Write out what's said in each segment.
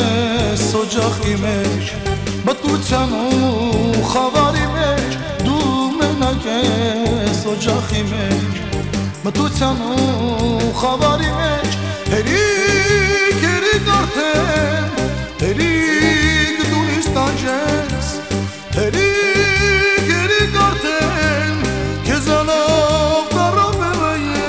ես օջախի մեջ, մտության ու խավարի մեջ, դու մենակ ես օջախի մեջ, մտության ու խավարի մեջ, հերիք հերիք արդեն, հերիք դունից տանջես, հերիք հերիք արդեն, քեզանով տարապեմ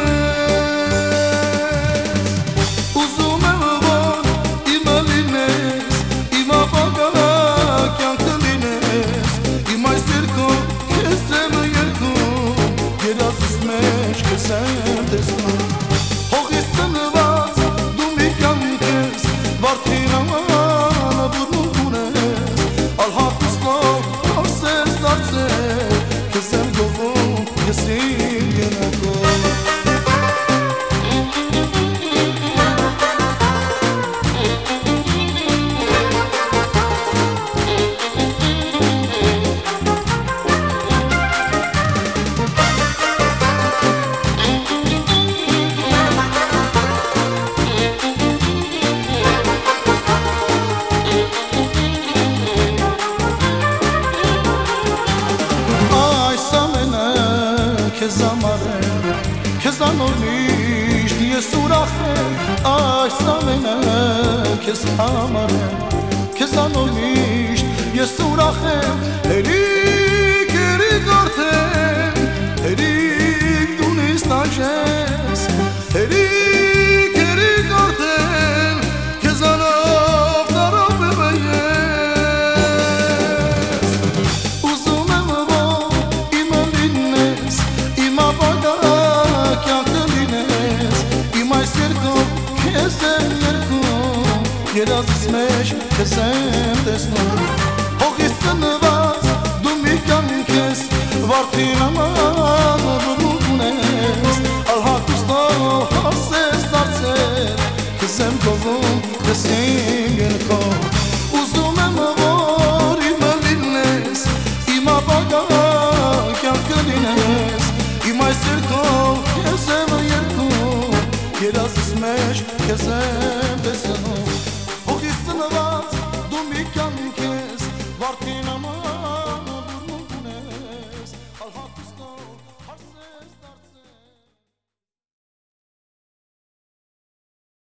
ես, ուզում եմ որ իմը լինես, իմ ապագա կյանքը լինես, իմ այս երգով քեզ եմ երգում, երազս մեջ քեզ եմ տեսնում, հողից ծնված դու մի կյանք ես, վարդին ամանը բուրնուկ ունես, ալհապստով հարսես դարձել, քեզ եմ գովում, ես իմ գենակով քեզ համար եմ, քեզանով միշտ ես ուրախ եմ, այս ամենը քեզ համար եմ, քեզանով միշտ ես ուրախ եմ, հերիք հերիք արդեն, հերիք դունից տանջես, հերիք հերիք արդեն, քեզանով տարապեմ ես, ուզում եմ որ իմը լինես, քեզ եմ երգում, երազս մեջ քեզ եմ տեսնում, հողից ծնված դու մի կյանք ես, վարդին աման բնուկ ունես, ալհակուստով հարսես դարձել, քեզ եմ գովում, քեզ իմ երգով, ուզում եմ որ իմը լինես, իմ ապագա կյանքը լինես, իմ այս երգով քեզ եմ երգում, երազս մեջ քեզ եմ տեսնում, հողից ծնված դու մի կյանք ես, վարդին